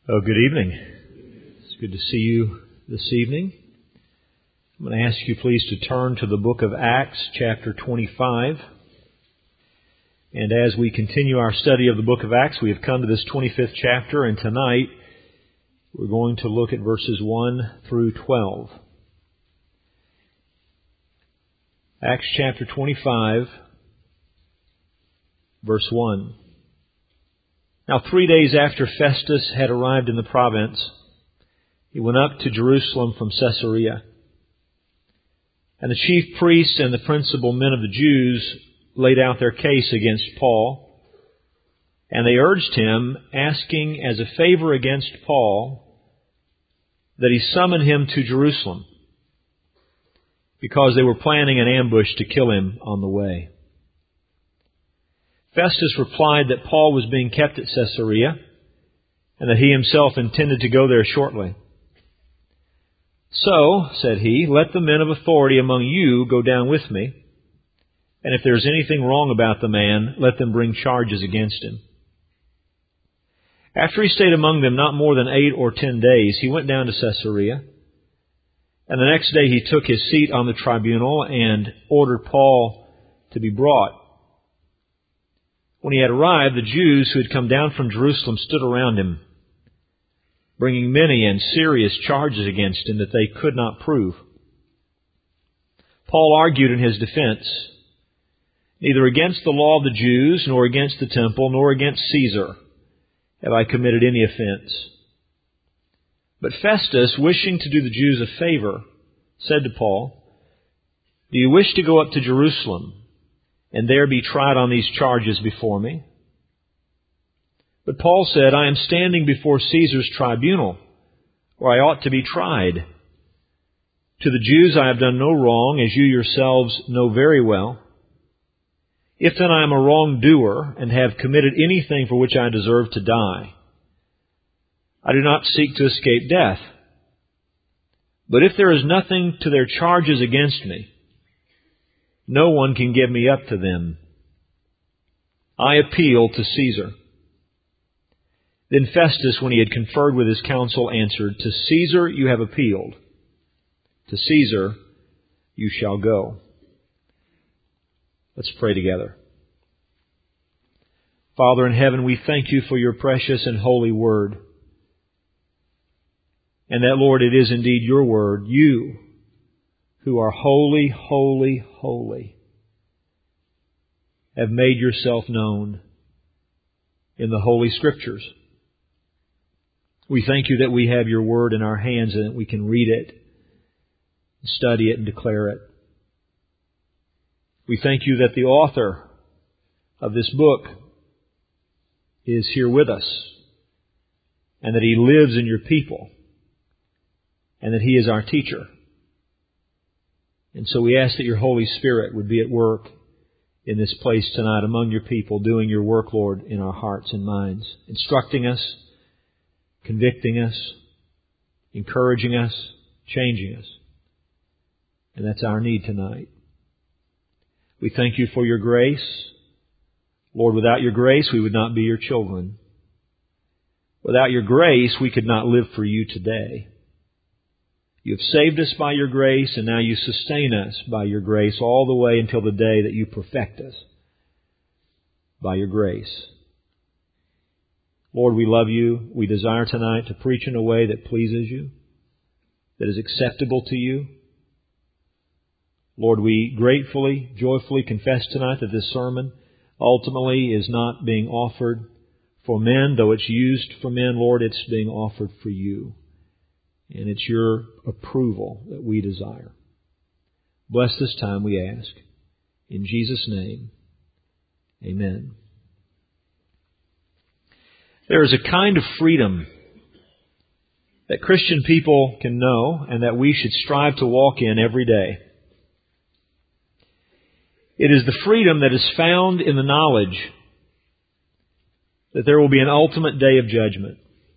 Oh, good evening. It's good to see you this evening. I'm going to ask you please to turn to the book of Acts, chapter 25. And as we continue our study of the book of Acts, we have come to this 25th chapter, and tonight we're going to look at verses 1 through 12. Acts chapter 25, verse 1. Now 3 days after Festus had arrived in the province, he went up to Jerusalem from Caesarea. And the chief priests and the principal men of the Jews laid out their case against Paul. And they urged him, asking as a favor against Paul, that he summon him to Jerusalem, because they were planning an ambush to kill him on the way. Festus replied that Paul was being kept at Caesarea, and that he himself intended to go there shortly. So, said he, let the men of authority among you go down with me, and if there is anything wrong about the man, let them bring charges against him. After he stayed among them not more than 8 or 10 days, he went down to Caesarea, and the next day he took his seat on the tribunal and ordered Paul to be brought. When he had arrived, the Jews who had come down from Jerusalem stood around him, bringing many and serious charges against him that they could not prove. Paul argued in his defense, neither against the law of the Jews, nor against the temple, nor against Caesar have I committed any offense. But Festus, wishing to do the Jews a favor, said to Paul, do you wish to go up to Jerusalem and there be tried on these charges before me? But Paul said, I am standing before Caesar's tribunal, where I ought to be tried. To the Jews I have done no wrong, as you yourselves know very well. If then I am a wrongdoer and have committed anything for which I deserve to die, I do not seek to escape death. But if there is nothing to their charges against me, no one can give me up to them. I appeal to Caesar. Then Festus, when he had conferred with his council, answered, to Caesar you have appealed. To Caesar you shall go. Let's pray together. Father in heaven, we thank you for your precious and holy word. And that, Lord, it is indeed your word, you who are holy, holy, holy, have made yourself known in the Holy Scriptures. We thank you that we have your word in our hands and that we can read it, study it, and declare it. We thank you that the author of this book is here with us, and that he lives in your people, and that he is our teacher. And so we ask that your Holy Spirit would be at work in this place tonight among your people, doing your work, Lord, in our hearts and minds, instructing us, convicting us, encouraging us, changing us. And that's our need tonight. We thank you for your grace. Lord, without your grace, we would not be your children. Without your grace, we could not live for you today. You have saved us by your grace, and now you sustain us by your grace all the way until the day that you perfect us by your grace. Lord, we love you. We desire tonight to preach in a way that pleases you, that is acceptable to you. Lord, we gratefully, joyfully confess tonight that this sermon ultimately is not being offered for men, though it's used for men. Lord, it's being offered for you. And it's your approval that we desire. Bless this time, we ask. In Jesus' name, amen. There is a kind of freedom that Christian people can know and that we should strive to walk in every day. It is the freedom that is found in the knowledge that there will be an ultimate day of judgment.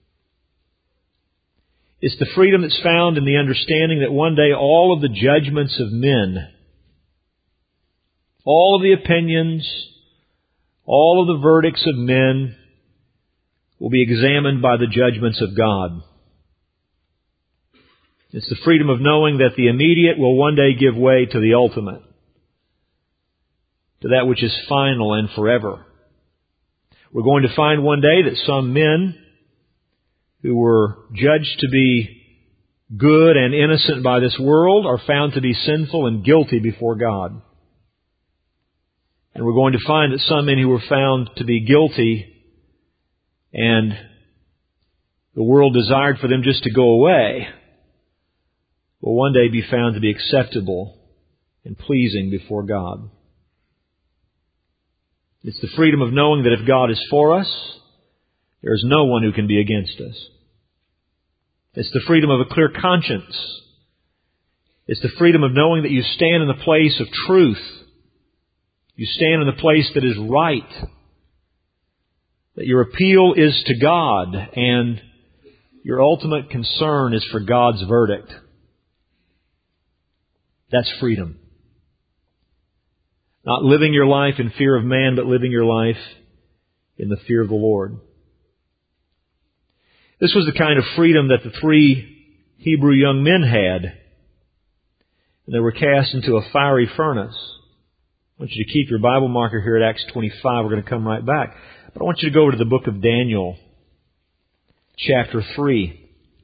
It's the freedom that's found in the understanding that one day all of the judgments of men, all of the opinions, all of the verdicts of men will be examined by the judgments of God. It's the freedom of knowing that the immediate will one day give way to the ultimate, to that which is final and forever. We're going to find one day that some men who were judged to be good and innocent by this world are found to be sinful and guilty before God. And we're going to find that some men who were found to be guilty and the world desired for them just to go away will one day be found to be acceptable and pleasing before God. It's the freedom of knowing that if God is for us, there is no one who can be against us. It's the freedom of a clear conscience. It's the freedom of knowing that you stand in the place of truth. You stand in the place that is right. That your appeal is to God and your ultimate concern is for God's verdict. That's freedom. Not living your life in fear of man, but living your life in the fear of the Lord. This was the kind of freedom that the three Hebrew young men had. And they were cast into a fiery furnace. I want you to keep your Bible marker here at Acts 25. We're going to come right back. But I want you to go over to the book of Daniel, chapter 3.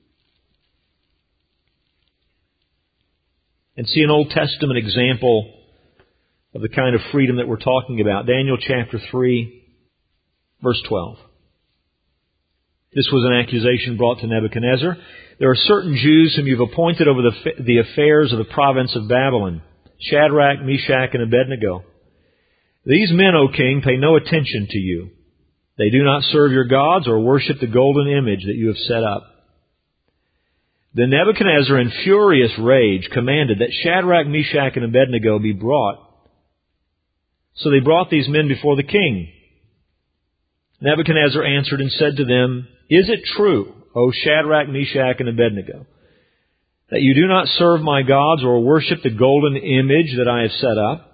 And see an Old Testament example of the kind of freedom that we're talking about. Daniel chapter 3, verse 12. This was an accusation brought to Nebuchadnezzar. There are certain Jews whom you've appointed over the affairs of the province of Babylon, Shadrach, Meshach, and Abednego. These men, O king, pay no attention to you. They do not serve your gods or worship the golden image that you have set up. Then Nebuchadnezzar, in furious rage, commanded that Shadrach, Meshach, and Abednego be brought. So they brought these men before the king. Nebuchadnezzar answered and said to them, Is it true, O Shadrach, Meshach, and Abednego, that you do not serve my gods or worship the golden image that I have set up?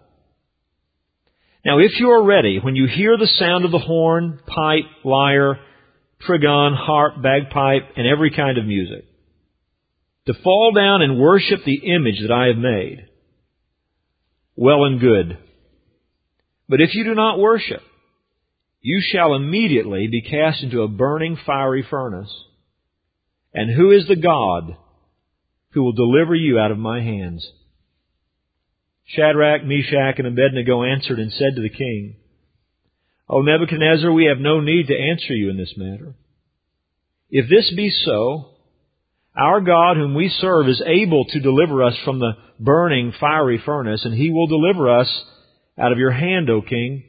Now if you are ready, when you hear the sound of the horn, pipe, lyre, trigon, harp, bagpipe, and every kind of music, to fall down and worship the image that I have made, well and good. But if you do not worship, you shall immediately be cast into a burning fiery furnace. And who is the God who will deliver you out of my hands? Shadrach, Meshach, and Abednego answered and said to the king, O Nebuchadnezzar, we have no need to answer you in this matter. If this be so, our God whom we serve is able to deliver us from the burning fiery furnace, and He will deliver us out of your hand, O king.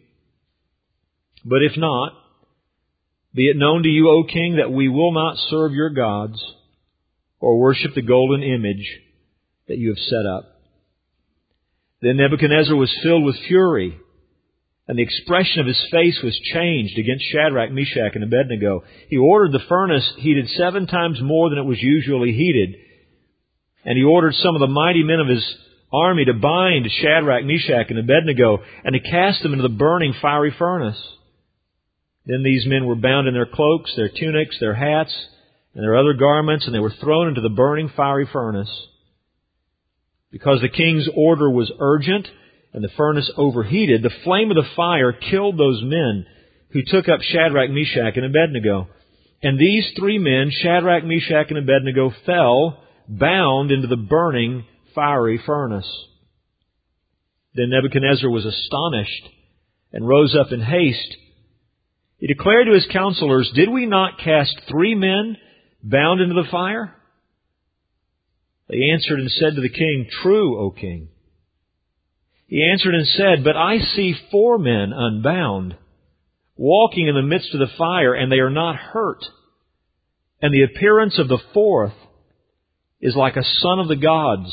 But if not, be it known to you, O king, that we will not serve your gods or worship the golden image that you have set up. Then Nebuchadnezzar was filled with fury, and the expression of his face was changed against Shadrach, Meshach, and Abednego. He ordered the furnace heated 7 times more than it was usually heated, and he ordered some of the mighty men of his army to bind Shadrach, Meshach, and Abednego, and to cast them into the burning fiery furnace. Then these men were bound in their cloaks, their tunics, their hats, and their other garments, and they were thrown into the burning fiery furnace. Because the king's order was urgent and the furnace overheated, the flame of the fire killed those men who took up Shadrach, Meshach, and Abednego. And these 3 men, Shadrach, Meshach, and Abednego, fell bound into the burning fiery furnace. Then Nebuchadnezzar was astonished and rose up in haste. He declared to his counselors, Did we not cast 3 men bound into the fire? They answered and said to the king, True, O king. He answered and said, But I see 4 men unbound, walking in the midst of the fire, and they are not hurt. And the appearance of the 4th is like a son of the gods.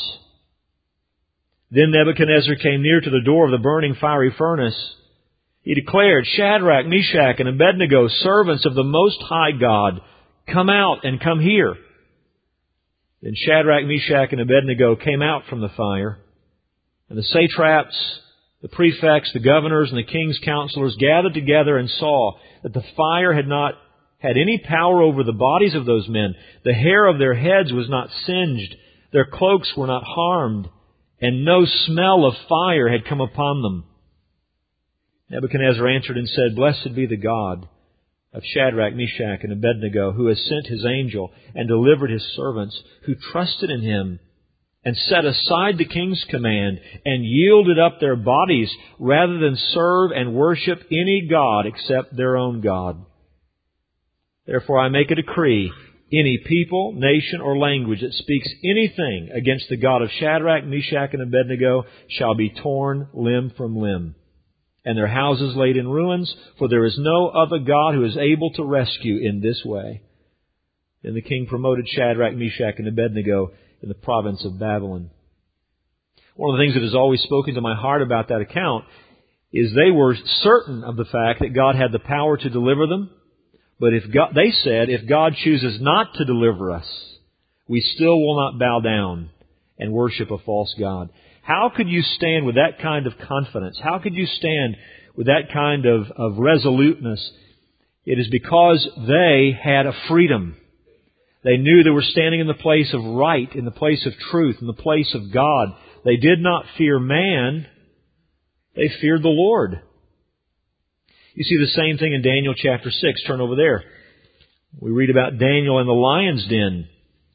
Then Nebuchadnezzar came near to the door of the burning fiery furnace. He declared, Shadrach, Meshach, and Abednego, servants of the Most High God, come out and come here. Then Shadrach, Meshach, and Abednego came out from the fire. And the satraps, the prefects, the governors, and the king's counselors gathered together and saw that the fire had not had any power over the bodies of those men. The hair of their heads was not singed, their cloaks were not harmed, and no smell of fire had come upon them. Nebuchadnezzar answered and said, Blessed be the God of Shadrach, Meshach, and Abednego, who has sent His angel and delivered His servants, who trusted in Him, and set aside the king's command, and yielded up their bodies, rather than serve and worship any god except their own God. Therefore I make a decree, any people, nation, or language that speaks anything against the God of Shadrach, Meshach, and Abednego shall be torn limb from limb, and their houses laid in ruins, for there is no other God who is able to rescue in this way. Then the king promoted Shadrach, Meshach, and Abednego in the province of Babylon. One of the things that has always spoken to my heart about that account is they were certain of the fact that God had the power to deliver them. But they said, if God chooses not to deliver us, we still will not bow down and worship a false god. How could you stand with that kind of confidence? How could you stand with that kind of resoluteness? It is because they had a freedom. They knew they were standing in the place of right, in the place of truth, in the place of God. They did not fear man. They feared the Lord. You see the same thing in Daniel chapter 6. Turn over there. We read about Daniel in the lion's den.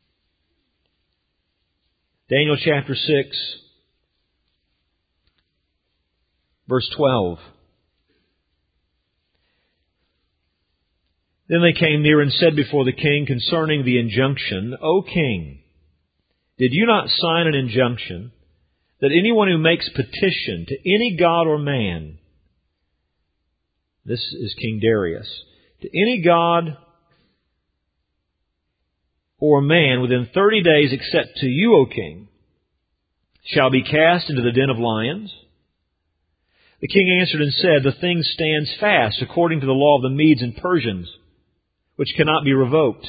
Daniel chapter 6, verse 12. Then they came near and said before the king concerning the injunction, O king, did you not sign an injunction that anyone who makes petition to any god or man, this is King Darius, to any god or man within 30 days except to you, O king, shall be cast into the den of lions? The king answered and said, the thing stands fast according to the law of the Medes and Persians, which cannot be revoked.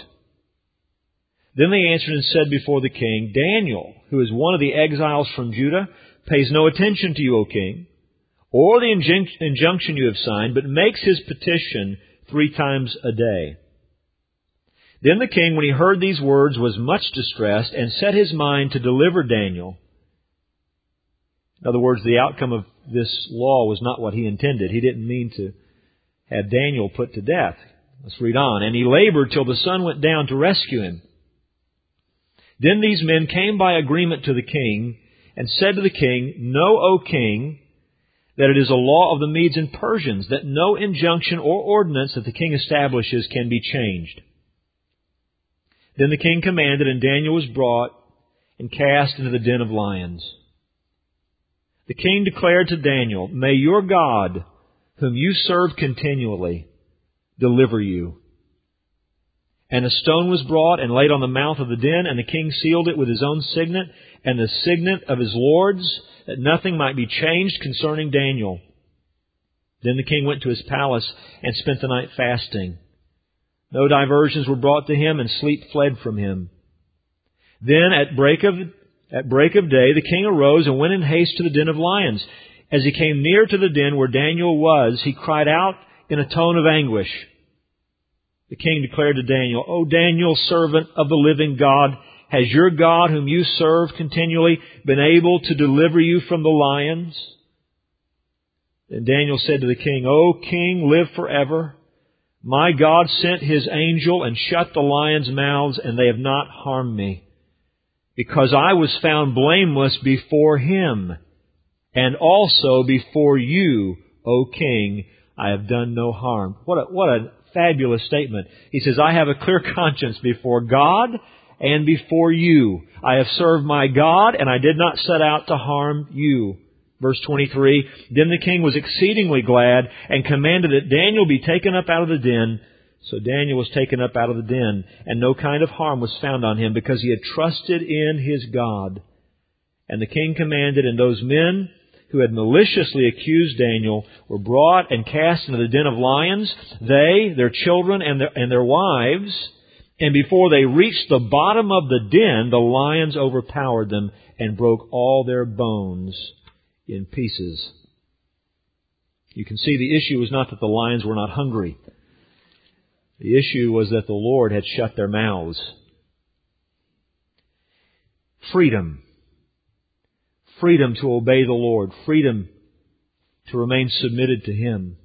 Then they answered and said before the king, Daniel, who is one of the exiles from Judah, pays no attention to you, O king, or the injunction you have signed, but makes his petition 3 times a day. Then the king, when he heard these words, was much distressed and set his mind to deliver Daniel. In other words, the outcome of this law was not what he intended. He didn't mean to have Daniel put to death. Let's read on. And he labored till the sun went down to rescue him. Then these men came by agreement to the king and said to the king, Know, O king, that it is a law of the Medes and Persians that no injunction or ordinance that the king establishes can be changed. Then the king commanded, and Daniel was brought and cast into the den of lions. The king declared to Daniel, May your God, whom you serve continually, deliver you. And a stone was brought and laid on the mouth of the den, and the king sealed it with his own signet and the signet of his lords, that nothing might be changed concerning Daniel. Then the king went to his palace and spent the night fasting. No diversions were brought to him, and sleep fled from him. Then at break of day the king arose and went in haste to the den of lions. As he came near to the den where Daniel was, he cried out in a tone of anguish. The king declared to Daniel, O Daniel, servant of the living God, has your God, whom you serve continually, been able to deliver you from the lions? Then Daniel said to the king, O king, live forever. My God sent His angel and shut the lions' mouths, and they have not harmed me, because I was found blameless before Him, and also before you, O king, I have done no harm. What a fabulous statement. He says, I have a clear conscience before God and before you. I have served my God, and I did not set out to harm you. Verse 23, Then the king was exceedingly glad and commanded that Daniel be taken up out of the den. So Daniel was taken up out of the den, and no kind of harm was found on him, because he had trusted in his God. And the king commanded, and those men who had maliciously accused Daniel were brought and cast into the den of lions, they, their children, and their wives. And before they reached the bottom of the den, the lions overpowered them and broke all their bones in pieces. You can see the issue was not that the lions were not hungry. The issue was that the Lord had shut their mouths. Freedom. Freedom to obey the Lord. Freedom to remain submitted to Him.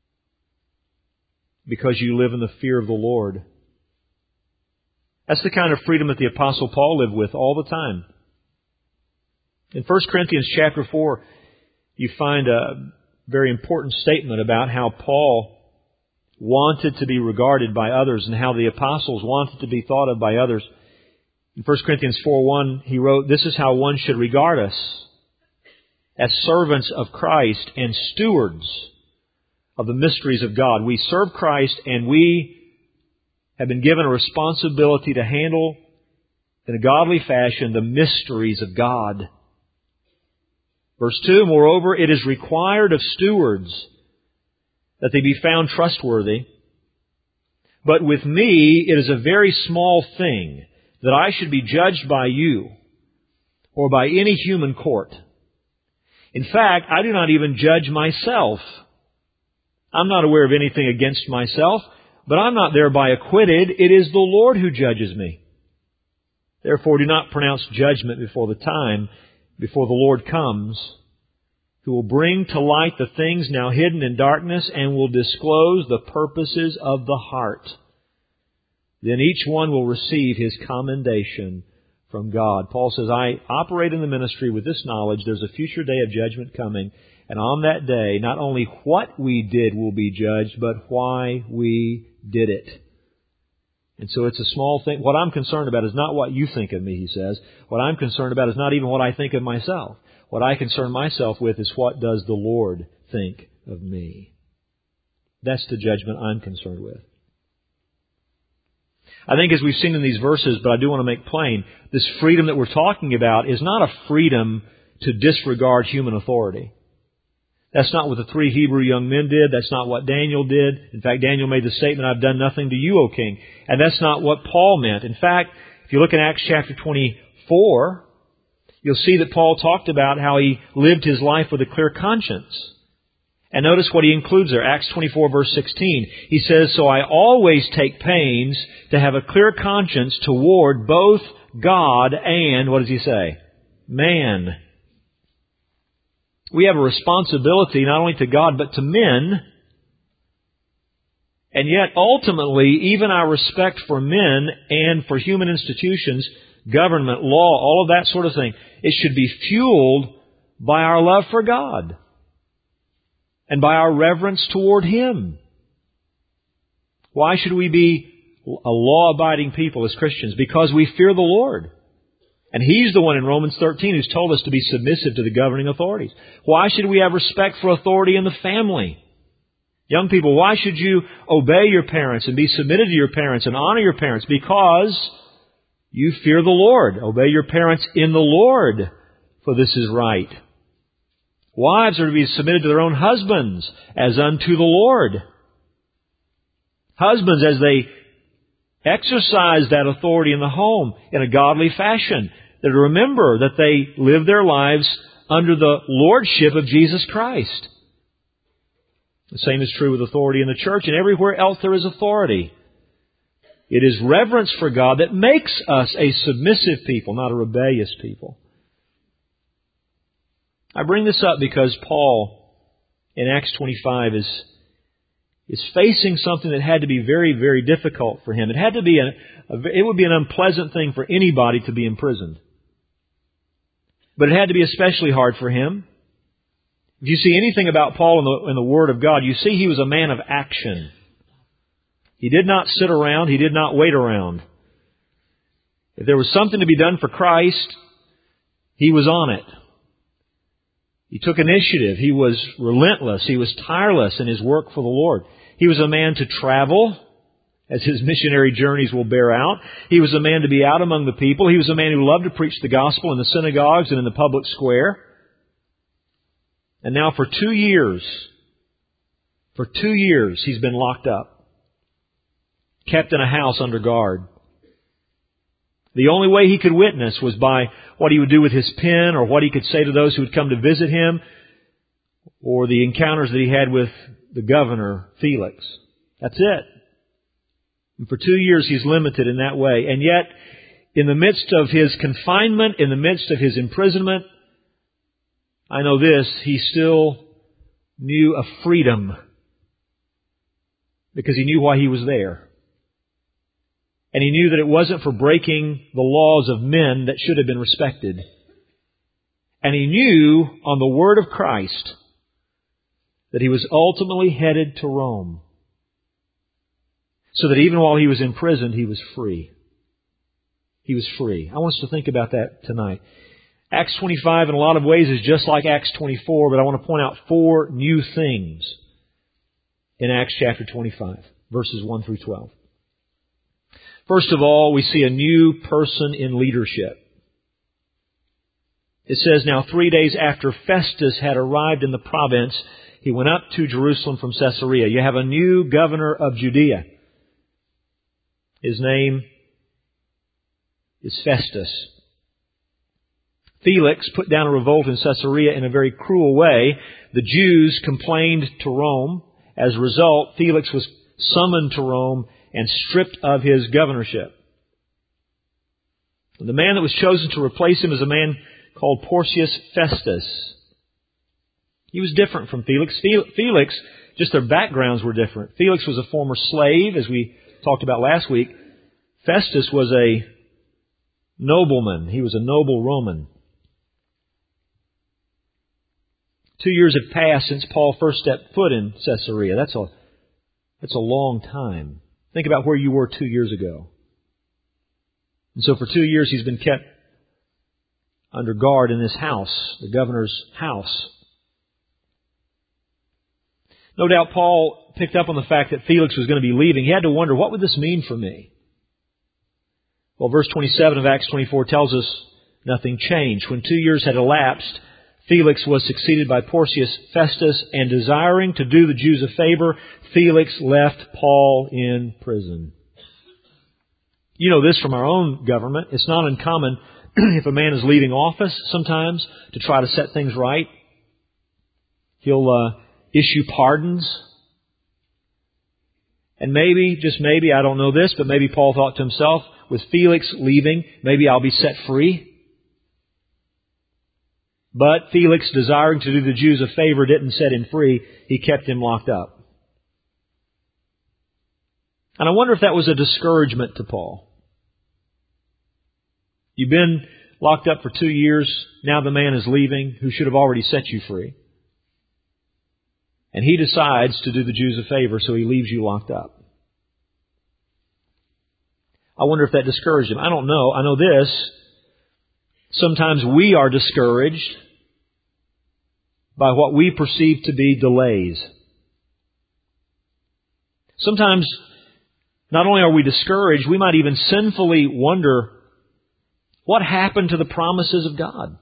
Because you live in the fear of the Lord. That's the kind of freedom that the Apostle Paul lived with all the time. In 1 Corinthians chapter 4, you find a very important statement about how Paul wanted to be regarded by others and how the apostles wanted to be thought of by others. In 1 Corinthians 4:1, he wrote, "This is how one should regard us, as servants of Christ and stewards of the mysteries of God." We serve Christ, and we have been given a responsibility to handle in a godly fashion the mysteries of God. Verse 2, "Moreover, it is required of stewards that they be found trustworthy. But with me it is a very small thing that I should be judged by you or by any human court. In fact, I do not even judge myself. I'm not aware of anything against myself, but I'm not thereby acquitted. It is the Lord who judges me. Therefore do not pronounce judgment before the time, before the Lord comes, who will bring to light the things now hidden in darkness and will disclose the purposes of the heart. Then each one will receive his commendation from God." Paul says, I operate in the ministry with this knowledge. There's a future day of judgment coming. And on that day, not only what we did will be judged, but why we did it. And so it's a small thing. What I'm concerned about is not what you think of me, he says. What I'm concerned about is not even what I think of myself. What I concern myself with is what does the Lord think of me. That's the judgment I'm concerned with. I think as we've seen in these verses, but I do want to make plain, this freedom that we're talking about is not a freedom to disregard human authority. That's not what the 3 Hebrew young men did. That's not what Daniel did. In fact, Daniel made the statement, "I've done nothing to you, O king." And that's not what Paul meant. In fact, if you look in Acts chapter 24, you'll see that Paul talked about how he lived his life with a clear conscience. And notice what he includes there. Acts 24 verse 16. He says, "So I always take pains to have a clear conscience toward both God and," what does he say? "Man." We have a responsibility not only to God but to men. And yet ultimately, even our respect for men and for human institutions, government, law, all of that sort of thing, it should be fueled by our love for God and by our reverence toward Him. Why should we be a law-abiding people as Christians? Because we fear the Lord. And He's the one in Romans 13 who's told us to be submissive to the governing authorities. Why should we have respect for authority in the family? Young people, why should you obey your parents and be submitted to your parents and honor your parents? Because you fear the Lord. Obey your parents in the Lord, for this is right. Wives are to be submitted to their own husbands as unto the Lord. Husbands, as they exercise that authority in the home in a godly fashion, they're to remember that they live their lives under the lordship of Jesus Christ. The same is true with authority in the church and everywhere else there is authority. It is reverence for God that makes us a submissive people, not a rebellious people. I bring this up because Paul in Acts 25 is facing something that had to be very, very difficult for him. It had to be it would be an unpleasant thing for anybody to be imprisoned. But it had to be especially hard for him. If you see anything about Paul in the Word of God, you see he was a man of action. He did not sit around. He did not wait around. If there was something to be done for Christ, he was on it. He took initiative. He was relentless. He was tireless in his work for the Lord. He was a man to travel, as his missionary journeys will bear out. He was a man to be out among the people. He was a man who loved to preach the gospel in the synagogues and in the public square. And now for 2 years, he's been locked up, kept in a house under guard. The only way he could witness was by what he would do with his pen or what he could say to those who would come to visit him or the encounters that he had with the governor, Felix. That's it. And for 2 years he's limited in that way. And yet, in the midst of his confinement, in the midst of his imprisonment, I know this, he still knew a freedom because he knew why he was there. And he knew that it wasn't for breaking the laws of men that should have been respected. And he knew on the word of Christ that he was ultimately headed to Rome. So that even while he was in prison, he was free. He was free. I want us to think about that tonight. Acts 25 in a lot of ways is just like Acts 24, but I want to point out 4 new things in Acts chapter 25, verses 1 through 12. First of all, we see a new person in leadership. It says, "Now 3 days after Festus had arrived in the province, he went up to Jerusalem from Caesarea." You have a new governor of Judea. His name is Festus. Felix put down a revolt in Caesarea in a very cruel way. The Jews complained to Rome. As a result, Felix was summoned to Rome and stripped of his governorship. The man that was chosen to replace him is a man called Porcius Festus. He was different from Felix. Felix, just their backgrounds were different. Felix was a former slave, as we talked about last week. Festus was a nobleman. He was a noble Roman. 2 years have passed since Paul first stepped foot in Caesarea. That's a long time. Think about where you were 2 years ago. And so for 2 years he's been kept under guard in this house, the governor's house. No doubt Paul picked up on the fact that Felix was going to be leaving. He had to wonder, what would this mean for me? Well, verse 27 of Acts 24 tells us nothing changed. When 2 years had elapsed, Felix was succeeded by Porcius Festus, and desiring to do the Jews a favor, Felix left Paul in prison. You know this from our own government. It's not uncommon if a man is leaving office sometimes to try to set things right. He'll issue pardons. And maybe, just maybe, I don't know this, but maybe Paul thought to himself, with Felix leaving, maybe I'll be set free. But Felix, desiring to do the Jews a favor, didn't set him free. He kept him locked up. And I wonder if that was a discouragement to Paul. You've been locked up for 2 years. Now the man is leaving who should have already set you free. And he decides to do the Jews a favor, so he leaves you locked up. I wonder if that discouraged him. I don't know. I know this. Sometimes we are discouraged by what we perceive to be delays. Sometimes, not only are we discouraged, we might even sinfully wonder, what happened to the promises of God?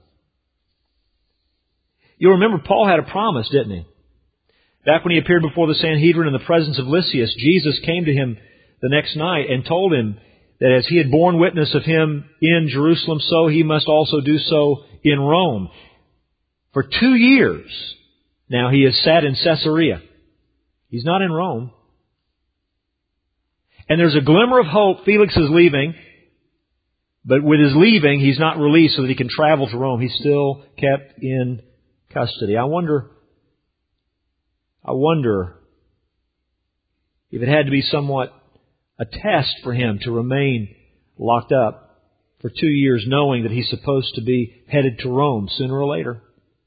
You'll remember Paul had a promise, didn't he? Back when he appeared before the Sanhedrin in the presence of Lysias, Jesus came to him the next night and told him that as he had borne witness of him in Jerusalem, so he must also do so in Rome. For 2 years now he has sat in Caesarea. He's not in Rome. And there's a glimmer of hope. Felix is leaving. But with his leaving, he's not released so that he can travel to Rome. He's still kept in custody. I wonder if it had to be somewhat a test for him to remain locked up for 2 years, knowing that he's supposed to be headed to Rome sooner or later.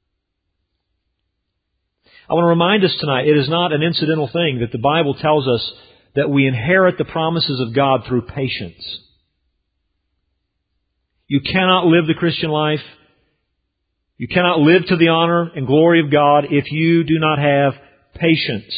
I want to remind us tonight, it is not an incidental thing that the Bible tells us that we inherit the promises of God through patience. You cannot live the Christian life. You cannot live to the honor and glory of God if you do not have patience.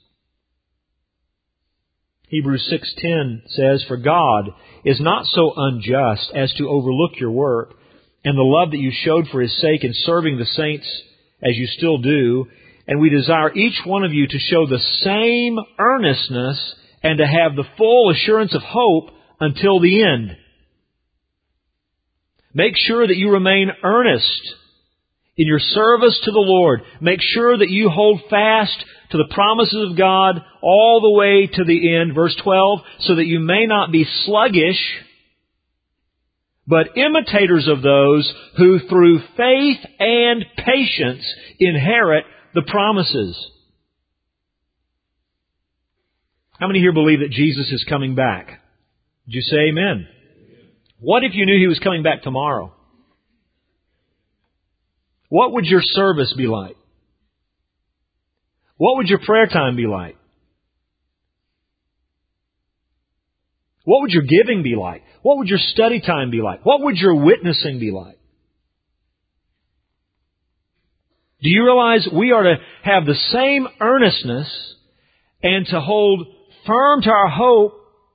Hebrews 6:10 says, "For God is not so unjust as to overlook your work and the love that you showed for His sake in serving the saints as you still do. And we desire each one of you to show the same earnestness and to have the full assurance of hope until the end." Make sure that you remain earnest In your service to the Lord, make sure that you hold fast to the promises of God all the way to the end. Verse 12, so that you may not be sluggish, but imitators of those who through faith and patience inherit the promises. How many here believe that Jesus is coming back? Did you say amen? What if you knew He was coming back tomorrow? What would your service be like? What would your prayer time be like? What would your giving be like? What would your study time be like? What would your witnessing be like? Do you realize we are to have the same earnestness and to hold firm to our hope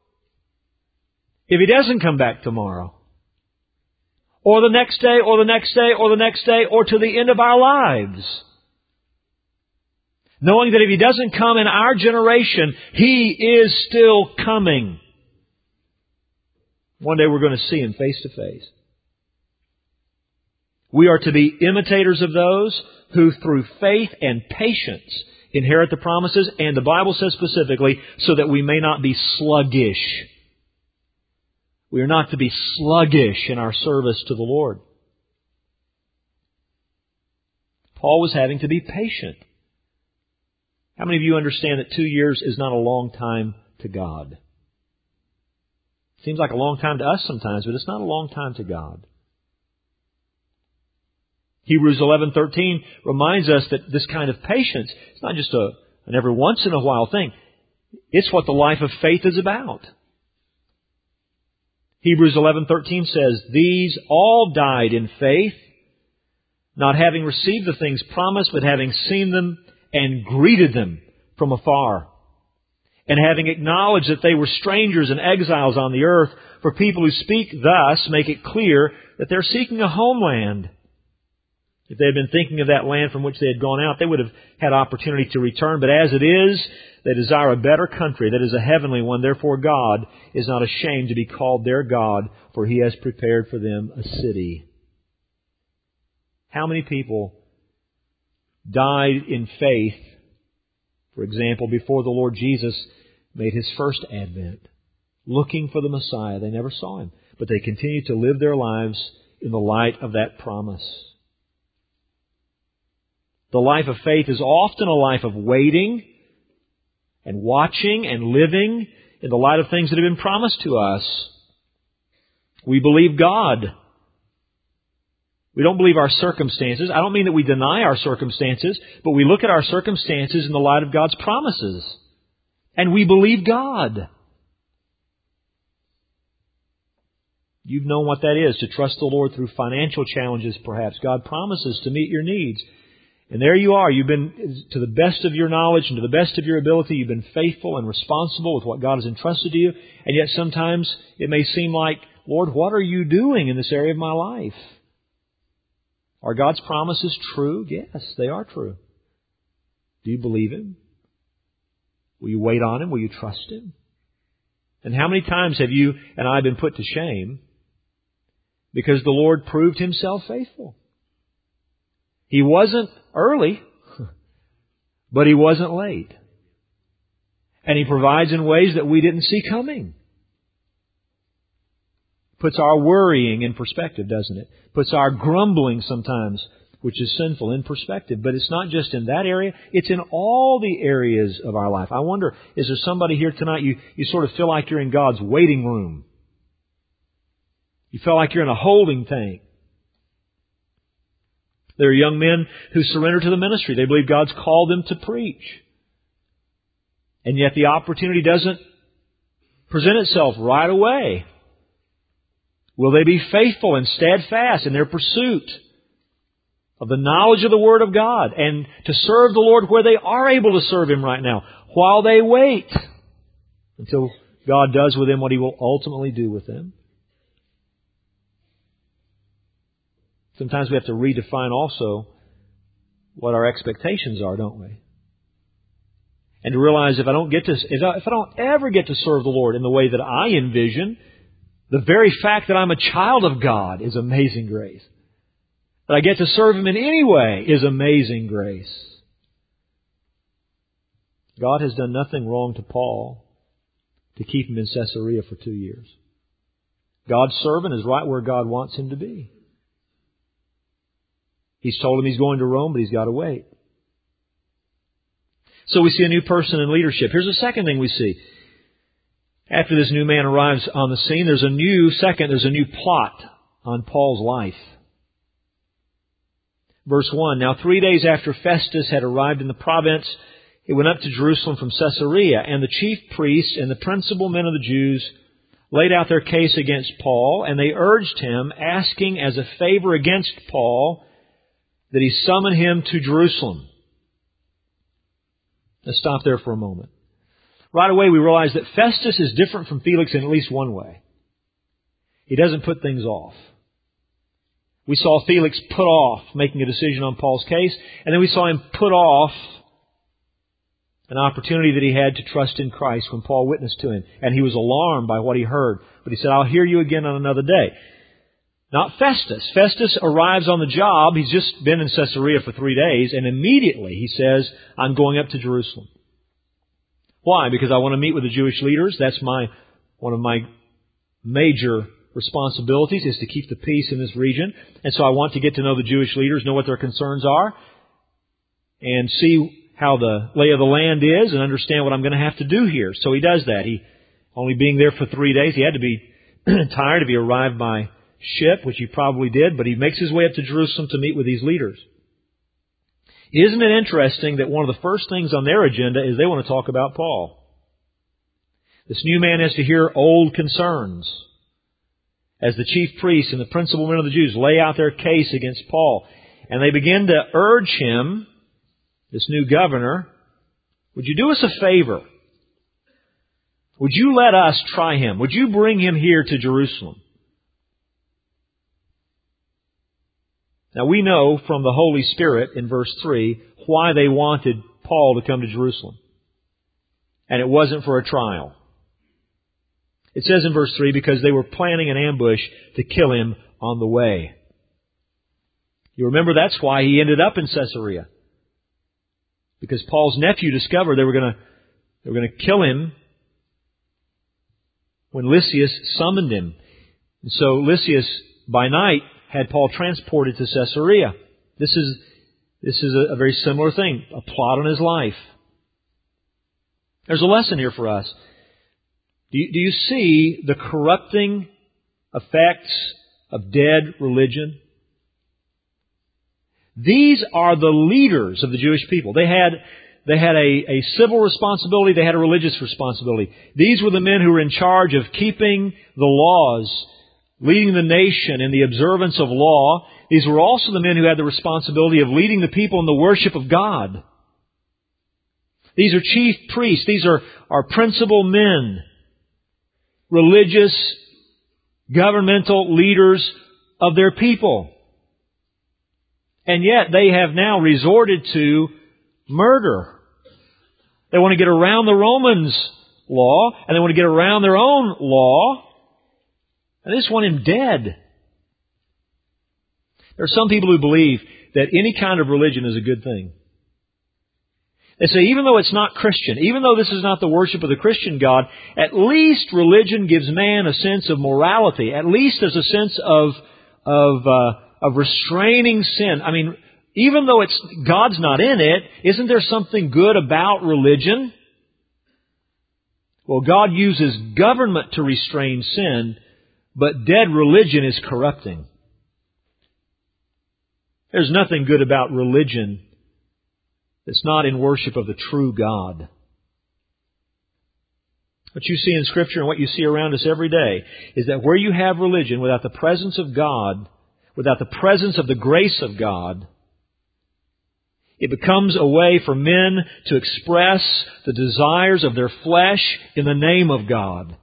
if He doesn't come back tomorrow? Or the next day, or the next day, or the next day, or to the end of our lives. Knowing that if He doesn't come in our generation, He is still coming. One day we're going to see Him face to face. We are to be imitators of those who through faith and patience inherit the promises, and the Bible says specifically, so that we may not be sluggish. We are not to be sluggish in our service to the Lord. Paul was having to be patient. How many of you understand that 2 years is not a long time to God? Seems like a long time to us sometimes, but it's not a long time to God. Hebrews 11:13 reminds us that this kind of patience, it's not just an every once in a while thing. It's what the life of faith is about. Hebrews 11:13 says, "These all died in faith, not having received the things promised, but having seen them and greeted them from afar, and having acknowledged that they were strangers and exiles on the earth. For people who speak thus make it clear that they're seeking a homeland. If they had been thinking of that land from which they had gone out, they would have had opportunity to return. But as it is, they desire a better country, that is a heavenly one. Therefore God is not ashamed to be called their God, for He has prepared for them a city." How many people died in faith, for example, before the Lord Jesus made His first advent, looking for the Messiah? They never saw Him, but they continued to live their lives in the light of that promise. The life of faith is often a life of waiting and watching and living in the light of things that have been promised to us. We believe God. We don't believe our circumstances. I don't mean that we deny our circumstances, but we look at our circumstances in the light of God's promises. And we believe God. You've known what that is, to trust the Lord through financial challenges perhaps. God promises to meet your needs. And there you are. You've been, to the best of your knowledge and to the best of your ability, you've been faithful and responsible with what God has entrusted to you. And yet sometimes it may seem like, Lord, what are you doing in this area of my life? Are God's promises true? Yes, they are true. Do you believe Him? Will you wait on Him? Will you trust Him? And how many times have you and I been put to shame because the Lord proved Himself faithful? He wasn't early, but He wasn't late. And He provides in ways that we didn't see coming. Puts our worrying in perspective, doesn't it? Puts our grumbling sometimes, which is sinful, in perspective. But it's not just in that area. It's in all the areas of our life. I wonder, is there somebody here tonight, you sort of feel like you're in God's waiting room? You feel like you're in a holding tank. There are young men who surrender to the ministry. They believe God's called them to preach. And yet the opportunity doesn't present itself right away. Will they be faithful and steadfast in their pursuit of the knowledge of the Word of God and to serve the Lord where they are able to serve Him right now while they wait until God does with them what He will ultimately do with them? Sometimes we have to redefine also what our expectations are, don't we? And to realize if I don't ever get to serve the Lord in the way that I envision, the very fact that I'm a child of God is amazing grace. that I get to serve Him in any way is amazing grace. God has done nothing wrong to Paul to keep him in Caesarea for 2 years. God's servant is right where God wants him to be. He's told him he's going to Rome, but he's got to wait. So we see a new person in leadership. Here's the second thing we see. After this new man arrives on the scene, there's a new plot on Paul's life. Verse 1, Now 3 days after Festus had arrived in the province, he went up to Jerusalem from Caesarea, and the chief priests and the principal men of the Jews laid out their case against Paul, and they urged him, asking as a favor against Paul that he summon him to Jerusalem. Let's stop there for a moment. Right away we realize that Festus is different from Felix in at least one way. He doesn't put things off. We saw Felix put off making a decision on Paul's case, and then we saw him put off an opportunity that he had to trust in Christ when Paul witnessed to him. And he was alarmed by what he heard. But he said, I'll hear you again on another day. Not Festus. Festus arrives on the job. He's just been in Caesarea for 3 days. And immediately he says, I'm going up to Jerusalem. Why? Because I want to meet with the Jewish leaders. That's one of my major responsibilities is to keep the peace in this region. And so I want to get to know the Jewish leaders, know what their concerns are, and see how the lay of the land is and understand what I'm going to have to do here. So he does that. He, only being there for 3 days, he had to be tired if he arrived by ship, which he probably did, but he makes his way up to Jerusalem to meet with these leaders. Isn't it interesting that one of the first things on their agenda is they want to talk about Paul? This new man has to hear old concerns as the chief priests and the principal men of the Jews lay out their case against Paul. And they begin to urge him, this new governor, would you do us a favor? Would you let us try him? Would you bring him here to Jerusalem? Now we know from the Holy Spirit in verse 3 why they wanted Paul to come to Jerusalem. And it wasn't for a trial. It says in verse 3, because they were planning an ambush to kill him on the way. You remember that's why he ended up in Caesarea. Because Paul's nephew discovered they were going to kill him when Lysias summoned him. And so Lysias, by night, had Paul transported to Caesarea. This is a very similar thing, a plot on his life. There's a lesson here for us. Do you see the corrupting effects of dead religion? These are the leaders of the Jewish people. They had a civil responsibility. They had a religious responsibility. These were the men who were in charge of keeping the laws, leading the nation in the observance of law. These were also the men who had the responsibility of leading the people in the worship of God. These are chief priests. These are principal men, religious, governmental leaders of their people. And yet they have now resorted to murder. They want to get around the Romans' law, and they want to get around their own law, and they just want him dead. There are some people who believe that any kind of religion is a good thing. They say even though it's not Christian, even though this is not the worship of the Christian God, at least religion gives man a sense of morality. At least there's a sense of restraining sin. I mean, even though God's not in it, isn't there something good about religion? Well, God uses government to restrain sin, but dead religion is corrupting. There's nothing good about religion that's not in worship of the true God. What you see in Scripture and what you see around us every day is that where you have religion without the presence of God, without the presence of the grace of God, it becomes a way for men to express the desires of their flesh in the name of God.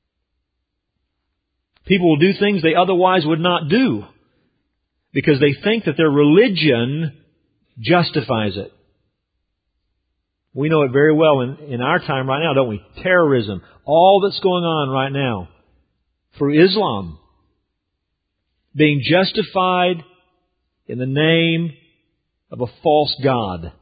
People will do things they otherwise would not do because they think that their religion justifies it. We know it very well in our time right now, don't we? Terrorism, all that's going on right now through Islam, being justified in the name of a false god.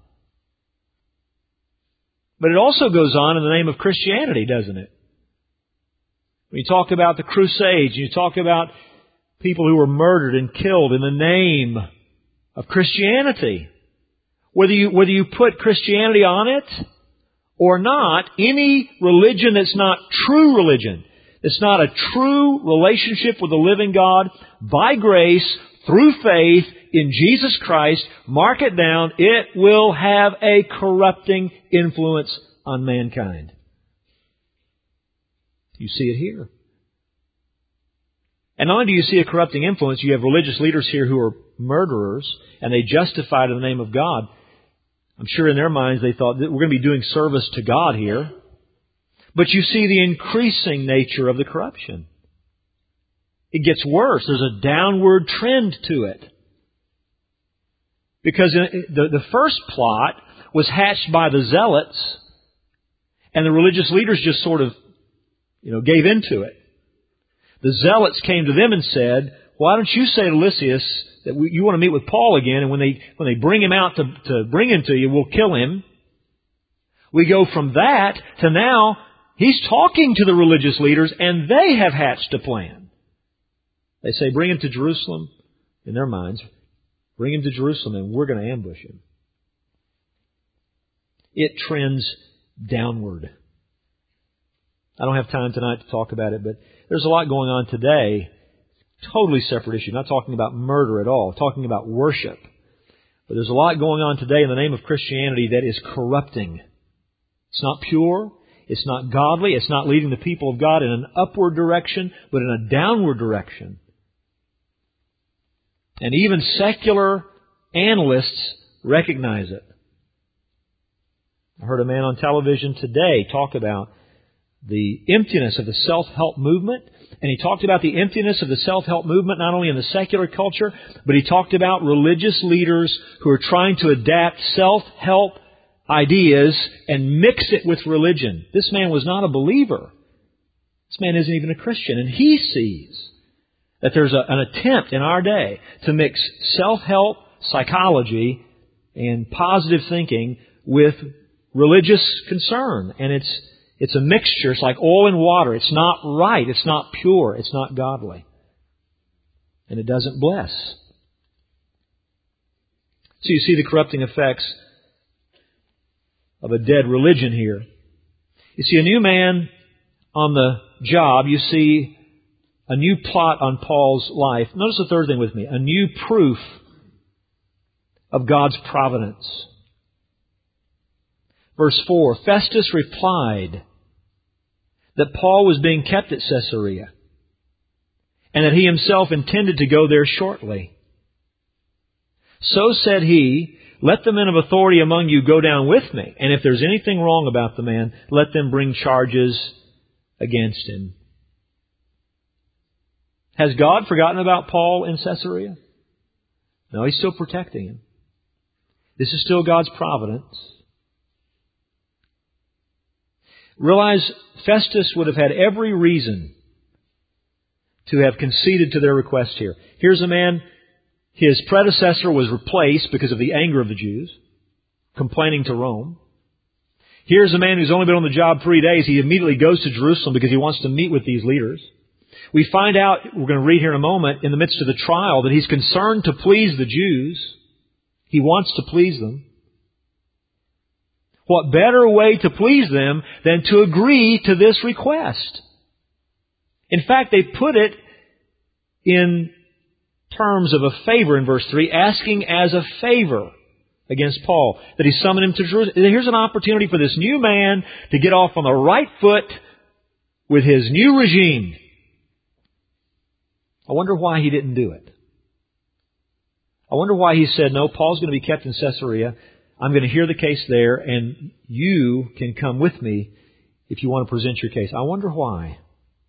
But it also goes on in the name of Christianity, doesn't it? When you talk about the Crusades, you talk about people who were murdered and killed in the name of Christianity. Whether you put Christianity on it or not, any religion that's not true religion, that's not a true relationship with the living God, by grace, through faith in Jesus Christ, mark it down, it will have a corrupting influence on mankind. You see it here. And not only do you see a corrupting influence, you have religious leaders here who are murderers, and they justify it in the name of God. I'm sure in their minds they thought that we're going to be doing service to God here. But you see the increasing nature of the corruption. It gets worse. There's a downward trend to it. Because the first plot was hatched by the zealots, and the religious leaders just sort of, gave into it. The zealots came to them and said, "Why don't you say to Lysias that you want to meet with Paul again, and when they bring him out to bring him to you, we'll kill him." We go from that to now he's talking to the religious leaders, and they have hatched a plan. They say, "Bring him to Jerusalem," in their minds. "Bring him to Jerusalem, and we're going to ambush him." It trends downward. I don't have time tonight to talk about it, but there's a lot going on today. Totally separate issue. Not talking about murder at all. Talking about worship. But there's a lot going on today in the name of Christianity that is corrupting. It's not pure. It's not godly. It's not leading the people of God in an upward direction, but in a downward direction. And even secular analysts recognize it. I heard a man on television today talk about the emptiness of the self-help movement. And he talked about the emptiness of the self-help movement not only in the secular culture, but he talked about religious leaders who are trying to adapt self-help ideas and mix it with religion. This man was not a believer. This man isn't even a Christian. And he sees that there's an attempt in our day to mix self-help psychology and positive thinking with religious concern. And it's a mixture. It's like oil and water. It's not right. It's not pure. It's not godly. And it doesn't bless. So you see the corrupting effects of a dead religion here. You see a new man on the job. You see a new plot on Paul's life. Notice the third thing with me. A new proof of God's providence. Verse 4, Festus replied that Paul was being kept at Caesarea and that he himself intended to go there shortly. So said he, "Let the men of authority among you go down with me, and if there's anything wrong about the man, let them bring charges against him." Has God forgotten about Paul in Caesarea? No, He's still protecting him. This is still God's providence. Realize Festus would have had every reason to have conceded to their request here. Here's a man, his predecessor was replaced because of the anger of the Jews, complaining to Rome. Here's a man who's only been on the job 3 days. He immediately goes to Jerusalem because he wants to meet with these leaders. We find out, we're going to read here in a moment, in the midst of the trial, that he's concerned to please the Jews. He wants to please them. What better way to please them than to agree to this request? In fact, they put it in terms of a favor in verse 3, asking as a favor against Paul, that he summon him to Jerusalem. Here's an opportunity for this new man to get off on the right foot with his new regime. I wonder why he didn't do it. I wonder why he said, "No, Paul's going to be kept in Caesarea. I'm going to hear the case there, and you can come with me if you want to present your case." I wonder why.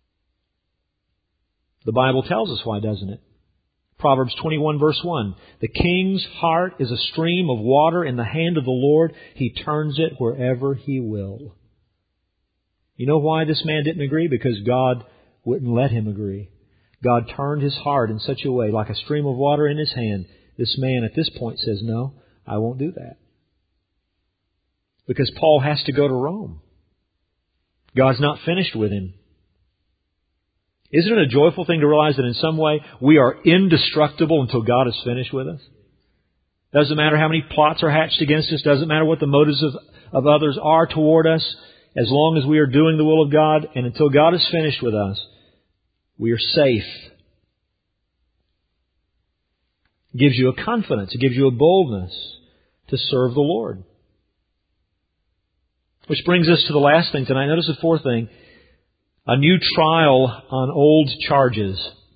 The Bible tells us why, doesn't it? Proverbs 21 verse 1. "The king's heart is a stream of water in the hand of the Lord. He turns it wherever He will." You know why this man didn't agree? Because God wouldn't let him agree. God turned his heart in such a way, like a stream of water in His hand, This man at this point says, no, I won't do that. Because Paul has to go to Rome. God's not finished with him. Isn't it a joyful thing to realize that in some way we are indestructible until God is finished with us? Doesn't matter how many plots are hatched against us. Doesn't matter what the motives of others are toward us. As long as we are doing the will of God and until God is finished with us, we are safe. It gives you a confidence. It gives you a boldness to serve the Lord. Which brings us to the last thing tonight. Notice the fourth thing. A new trial on old charges.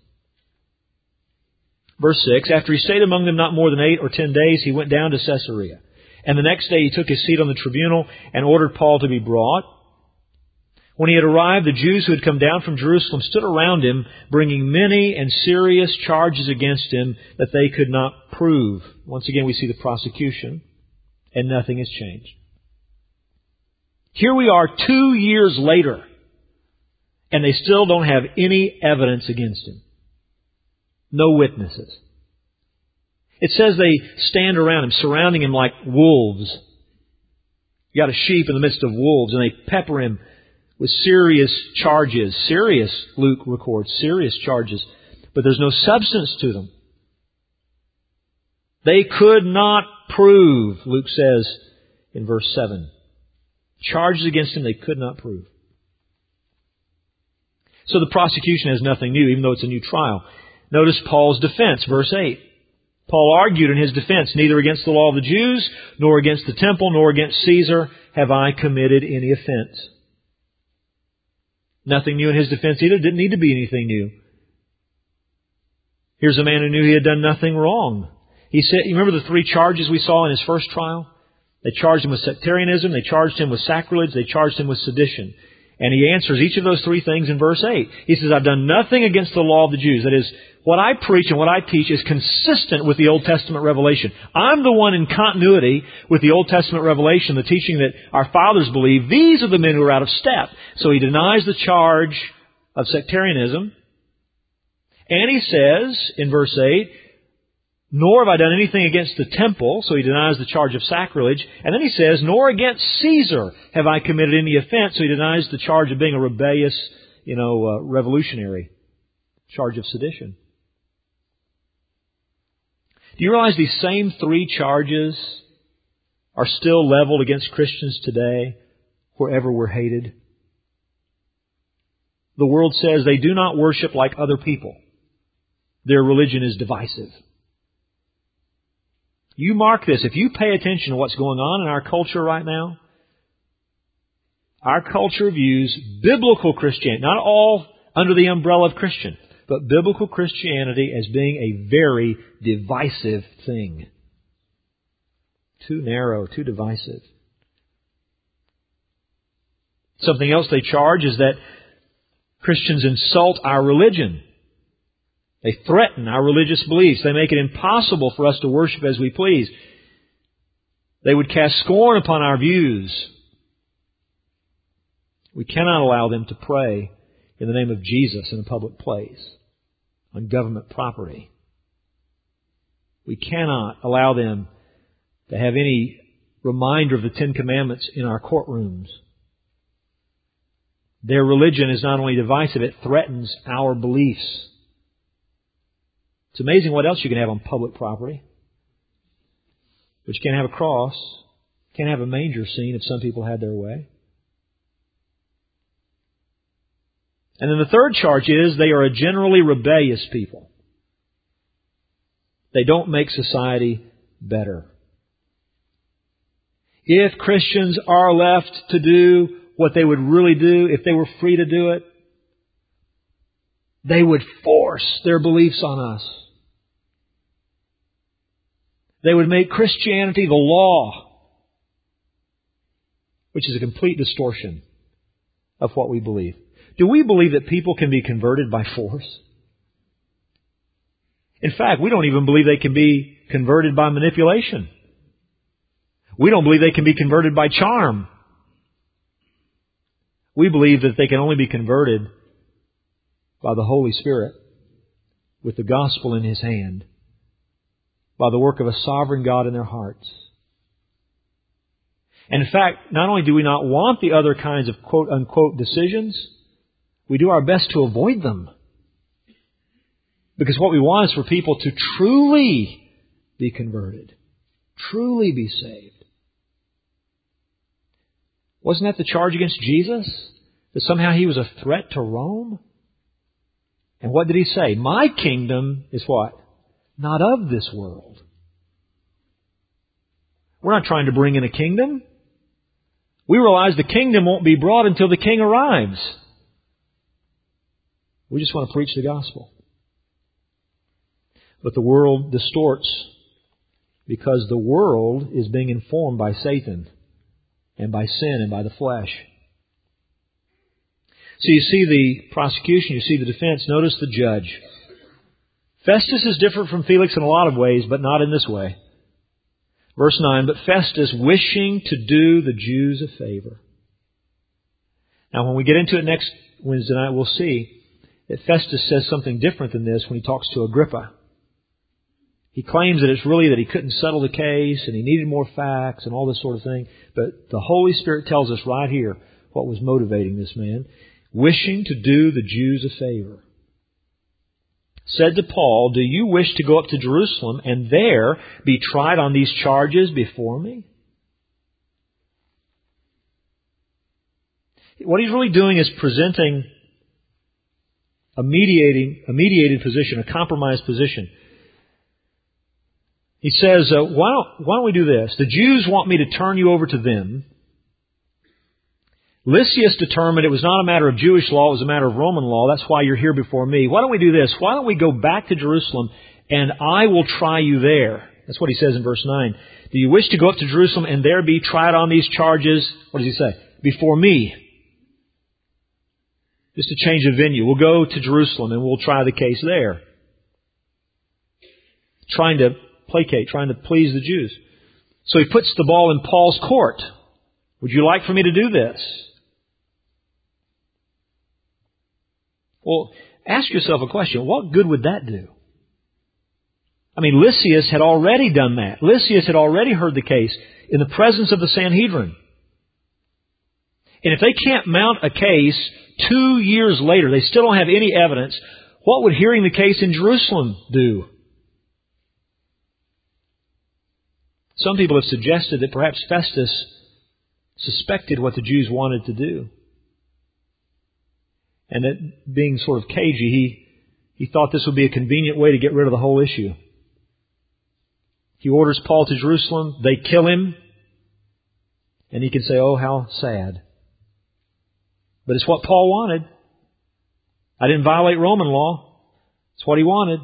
Verse 6, after he stayed among them not more than 8 or 10 days, he went down to Caesarea. And the next day he took his seat on the tribunal and ordered Paul to be brought. When he had arrived, the Jews who had come down from Jerusalem stood around him, bringing many and serious charges against him that they could not prove. Once again, we see the prosecution, and nothing has changed. Here we are 2 years later, and they still don't have any evidence against him. No witnesses. It says they stand around him, surrounding him like wolves. You got a sheep in the midst of wolves, and they pepper him with serious charges. Serious, Luke records, serious charges. But there's no substance to them. They could not prove, Luke says in verse 7. Charges against him they could not prove. So the prosecution has nothing new, even though it's a new trial. Notice Paul's defense, verse 8. Paul argued in his defense, neither against the law of the Jews, nor against the temple, nor against Caesar have I committed any offense. Nothing new in his defense either. Didn't need to be anything new. Here's a man who knew he had done nothing wrong. He said, you remember the 3 charges we saw in his first trial? They charged him with sectarianism, they charged him with sacrilege, they charged him with sedition. And he answers each of those 3 things in verse 8. He says, I've done nothing against the law of the Jews. That is, what I preach and what I teach is consistent with the Old Testament revelation. I'm the one in continuity with the Old Testament revelation, the teaching that our fathers believe. These are the men who are out of step. So he denies the charge of sectarianism. And he says, in verse 8, nor have I done anything against the temple, so he denies the charge of sacrilege. And then he says, nor against Caesar have I committed any offense, so he denies the charge of being a rebellious, revolutionary, charge of sedition. Do you realize these same 3 charges are still leveled against Christians today, wherever we're hated? The world says they do not worship like other people. Their religion is divisive. You mark this. If you pay attention to what's going on in our culture right now, our culture views biblical Christianity, not all under the umbrella of Christian, but biblical Christianity as being a very divisive thing. Too narrow, too divisive. Something else they charge is that Christians insult our religion. They threaten our religious beliefs. They make it impossible for us to worship as we please. They would cast scorn upon our views. We cannot allow them to pray in the name of Jesus in a public place, on government property. We cannot allow them to have any reminder of the 10 Commandments in our courtrooms. Their religion is not only divisive, it threatens our beliefs. It's amazing what else you can have on public property. But you can't have a cross. You can't have a manger scene if some people had their way. And then the third charge is they are a generally rebellious people. They don't make society better. If Christians are left to do what they would really do if they were free to do it, they would force their beliefs on us. They would make Christianity the law, which is a complete distortion of what we believe. Do we believe that people can be converted by force? In fact, we don't even believe they can be converted by manipulation. We don't believe they can be converted by charm. We believe that they can only be converted by the Holy Spirit with the gospel in His hand. by the work of a sovereign God in their hearts. And in fact, not only do we not want the other kinds of quote-unquote decisions, we do our best to avoid them. Because what we want is for people to truly be converted, truly be saved. Wasn't that the charge against Jesus? That somehow He was a threat to Rome? And what did He say? My kingdom is what? Not of this world. We're not trying to bring in a kingdom. We realize the kingdom won't be brought until the King arrives. We just want to preach the gospel. But the world distorts because the world is being informed by Satan and by sin and by the flesh. So you see the prosecution, you see the defense. Notice the judge. Festus is different from Felix in a lot of ways, but not in this way. Verse 9, but Festus, wishing to do the Jews a favor. Now when we get into it next Wednesday night, we'll see that Festus says something different than this when he talks to Agrippa. He claims that it's really that he couldn't settle the case and he needed more facts and all this sort of thing. But the Holy Spirit tells us right here what was motivating this man. Wishing to do the Jews a favor. Said to Paul, do you wish to go up to Jerusalem and there be tried on these charges before me? What he's really doing is presenting a mediated position, a compromised position. He says, why don't we do this? The Jews want me to turn you over to them. Lysias determined it was not a matter of Jewish law, it was a matter of Roman law. That's why you're here before me. Why don't we do this? Why don't we go back to Jerusalem and I will try you there? That's what he says in verse 9. Do you wish to go up to Jerusalem and there be tried on these charges? What does he say? Before me. Just to change the venue. We'll go to Jerusalem and we'll try the case there. Trying to placate, trying to please the Jews. So he puts the ball in Paul's court. Would you like for me to do this? Well, ask yourself a question. What good would that do? I mean, Lysias had already done that. Lysias had already heard the case in the presence of the Sanhedrin. And if they can't mount a case 2 years later, they still don't have any evidence, what would hearing the case in Jerusalem do? Some people have suggested that perhaps Festus suspected what the Jews wanted to do. And that being sort of cagey, he thought this would be a convenient way to get rid of the whole issue. He orders Paul to Jerusalem. They kill him. And he can say, oh, how sad. But it's what Paul wanted. I didn't violate Roman law. It's what he wanted.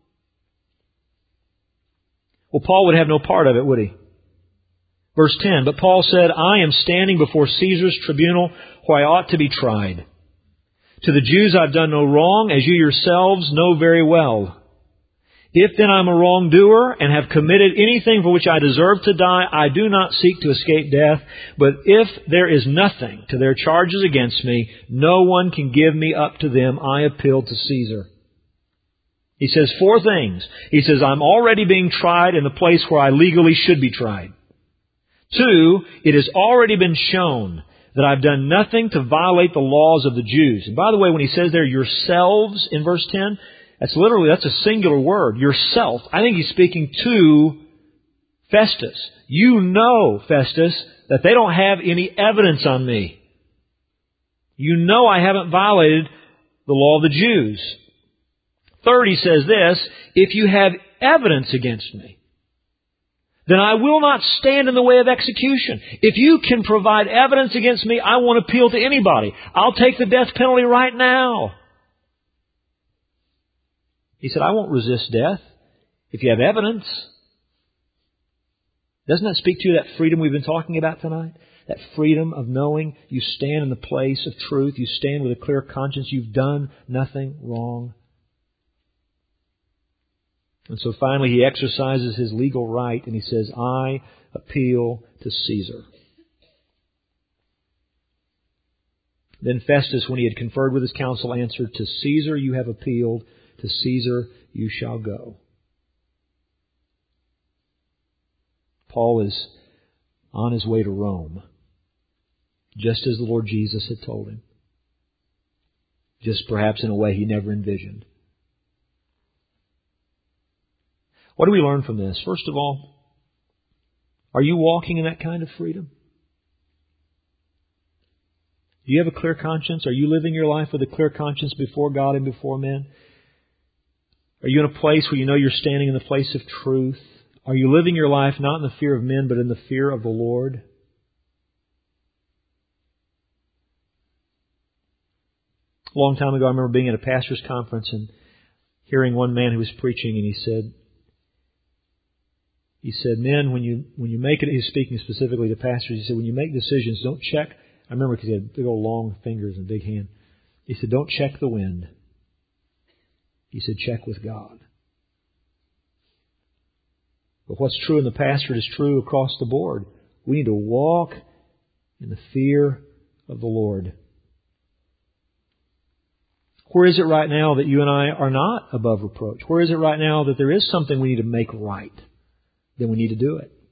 Well, Paul would have no part of it, would he? Verse 10, but Paul said, I am standing before Caesar's tribunal where I ought to be tried. To the Jews I've done no wrong, as you yourselves know very well. If then I'm a wrongdoer and have committed anything for which I deserve to die, I do not seek to escape death. But if there is nothing to their charges against me, no one can give me up to them. I appeal to Caesar. He says 4 things. He says, I'm already being tried in the place where I legally should be tried. 2, it has already been shown that I've done nothing to violate the laws of the Jews. And by the way, when he says there, yourselves in verse 10, that's a singular word, yourself. I think he's speaking to Festus. You know, Festus, that they don't have any evidence on me. You know I haven't violated the law of the Jews. 3rd, he says this, if you have evidence against me, then I will not stand in the way of execution. If you can provide evidence against me, I won't appeal to anybody. I'll take the death penalty right now. He said, I won't resist death if you have evidence. Doesn't that speak to you, that freedom we've been talking about tonight? That freedom of knowing you stand in the place of truth. You stand with a clear conscience. You've done nothing wrong. And so finally he exercises his legal right and he says, I appeal to Caesar. Then Festus, when he had conferred with his council, answered, to Caesar you have appealed, to Caesar you shall go. Paul is on his way to Rome, just as the Lord Jesus had told him. Just perhaps in a way he never envisioned. What do we learn from this? First of all, are you walking in that kind of freedom? Do you have a clear conscience? Are you living your life with a clear conscience before God and before men? Are you in a place where you know you're standing in the place of truth? Are you living your life not in the fear of men, but in the fear of the Lord? A long time ago, I remember being at a pastor's conference and hearing one man who was preaching, and he said, men, when you make it, he's speaking specifically to pastors, he said, when you make decisions, don't check. I remember because he had big old long fingers and big hand. He said, don't check the wind. He said, check with God. But what's true in the pastorate is true across the board. We need to walk in the fear of the Lord. Where is it right now that you and I are not above reproach? Where is it right now that there is something we need to make right? Then we need to do it.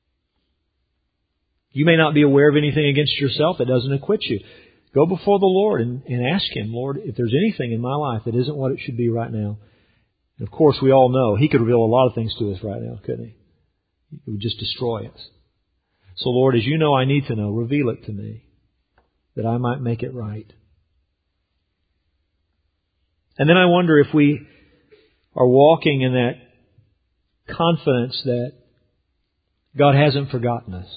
You may not be aware of anything against yourself that doesn't acquit you. Go before the Lord and ask Him, Lord, if there's anything in my life that isn't what it should be right now. And of course, we all know He could reveal a lot of things to us right now, couldn't He? It would just destroy us. So Lord, as you know I need to know, reveal it to me that I might make it right. And then I wonder if we are walking in that confidence that God hasn't forgotten us.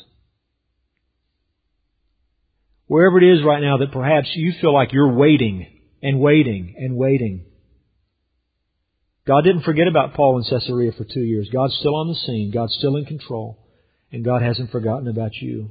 Wherever it is right now that perhaps you feel like you're waiting and waiting and waiting. God didn't forget about Paul in Caesarea for 2 years. God's still on the scene. God's still in control. And God hasn't forgotten about you.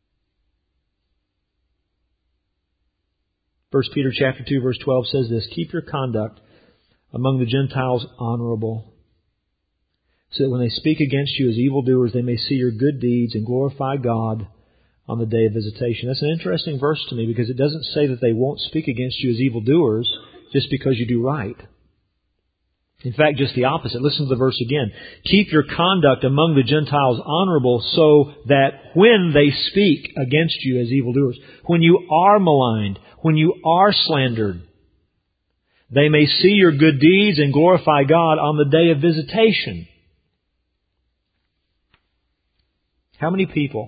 1 Peter chapter 2 verse 12 says this, keep your conduct among the Gentiles honorable, so that when they speak against you as evildoers, they may see your good deeds and glorify God on the day of visitation. That's an interesting verse to me because it doesn't say that they won't speak against you as evildoers just because you do right. In fact, just the opposite. Listen to the verse again. Keep your conduct among the Gentiles honorable so that when they speak against you as evildoers, when you are maligned, when you are slandered, they may see your good deeds and glorify God on the day of visitation. How many people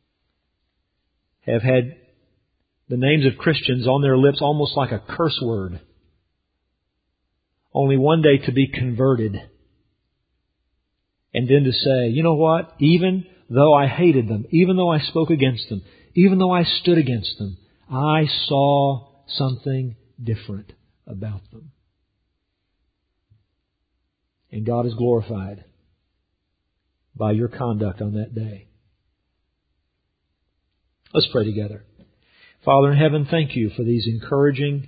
have had the names of Christians on their lips almost like a curse word, only one day to be converted, and then to say, you know what, even though I hated them, even though I spoke against them, even though I stood against them, I saw something different about them. And God is glorified by your conduct on that day. Let's pray together. Father in heaven, thank you for these encouraging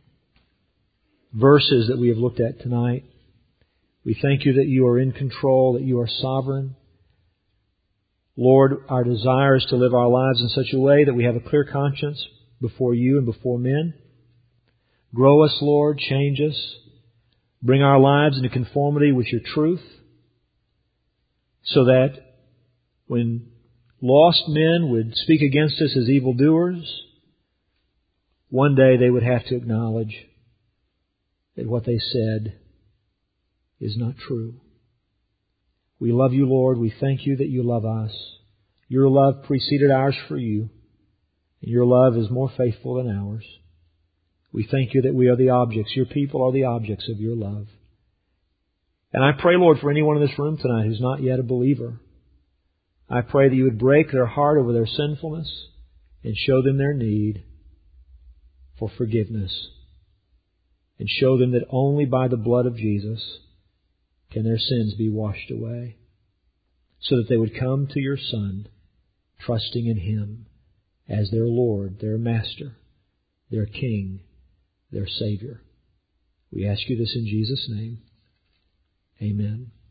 verses that we have looked at tonight. We thank you that you are in control, that you are sovereign. Lord, our desire is to live our lives in such a way that we have a clear conscience before you and before men. Grow us, Lord, change us. Bring our lives into conformity with your truth, so that when lost men would speak against us as evildoers, one day they would have to acknowledge that what they said is not true. We love you, Lord. We thank you that you love us. Your love preceded ours for you, and your love is more faithful than ours. We thank you that we are the objects, your people are the objects of your love. And I pray, Lord, for anyone in this room tonight who's not yet a believer, I pray that you would break their heart over their sinfulness and show them their need for forgiveness. And show them that only by the blood of Jesus can their sins be washed away. So that they would come to your Son, trusting in Him as their Lord, their Master, their King, their Savior. We ask you this in Jesus' name. Amen.